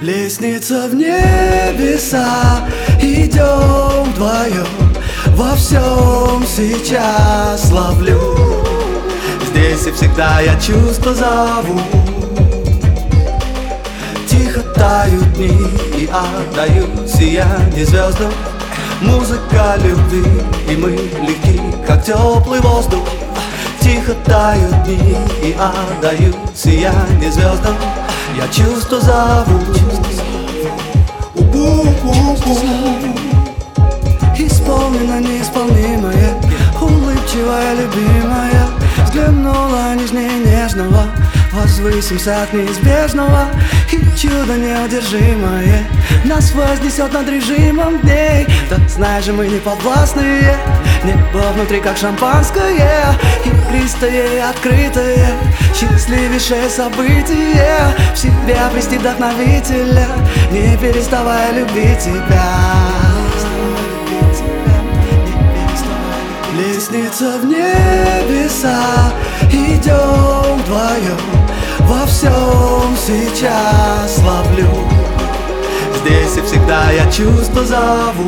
Лестница в небеса, идем вдвоем, во всем сейчас ловлю. Здесь и всегда я чувства зову. Тихо тают дни и отдают сияние звездам. Музыка любви, и мы легки, как теплый воздух. Тихо тают дни и отдают сияние звездам. Я чувства зову. Исполнено неисполнимое, улыбчивая любимая, взглянула нежнее нежного. Возвысимся от неизбежного, и чудо неудержимое нас вознесет над режимом дней. Да знаешь же, мы не подвластные. Небо внутри как шампанское, игристое и открытое, счастливейшее событие. В себе обрести вдохновителя, не переставая любить тебя. Лестница в небеса, идем вдвоем, во всем сейчас ловлю. Здесь и всегда я чувства зову.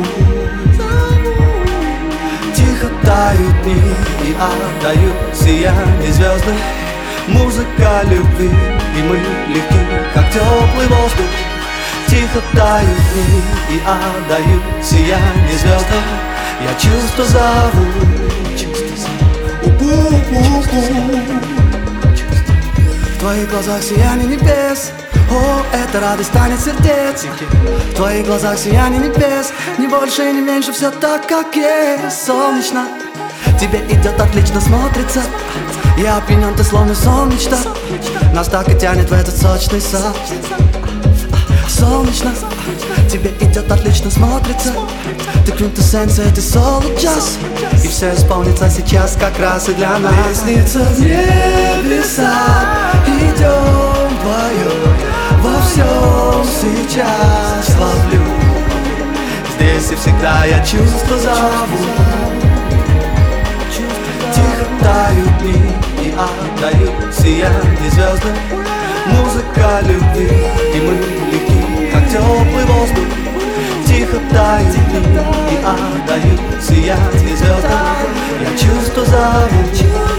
Тихо тают дни и отдают сияние звездам. Музыка любви, и мы легки, как теплый воздух. Тихо тают дни и отдают сияние звездам. Я чувства зову. В твоих глазах сияние небес, о, эта радость станет сердец. В твоих глазах сияние небес, не больше и не меньше, все так, как есть. Солнечно, тебе идет отлично, смотрится. Я опьянен, ты словно сон, мечта. Нас так и тянет в этот сочный сад. Солнечно, тебе идет отлично, смотрится. Ты квинтэссенция, ты соло-джаз. И все исполнится сейчас как раз и для нас. Лестница в небеса, идем вдвоем, во всем сейчас ловлю. Здесь и всегда я чувства зову. Тихо тают дни и отдают сияние звездам. Музыка любви, и мы легки, как теплый воздух. Тихо тают дни и отдают сияние звездам. Я чувства зову.